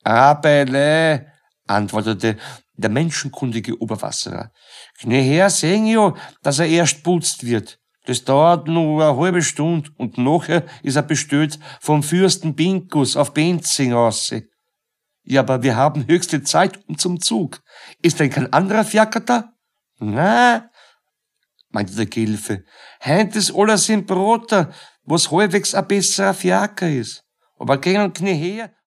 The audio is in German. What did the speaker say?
Abeile, antwortete der menschenkundige Oberwasserer. Her sehen ja, dass er erst putzt wird. Das dauert nur eine halbe Stunde und nachher ist er bestellt vom Fürsten Pinkus auf Benzing aus. Ja, aber wir haben höchste Zeit zum Zug. Ist denn kein anderer Fiaker da? Na, meinte der Gehilfe. Heint ist alles im Broter, was halbwegs ein besserer Fiaker ist. Aber gehen her.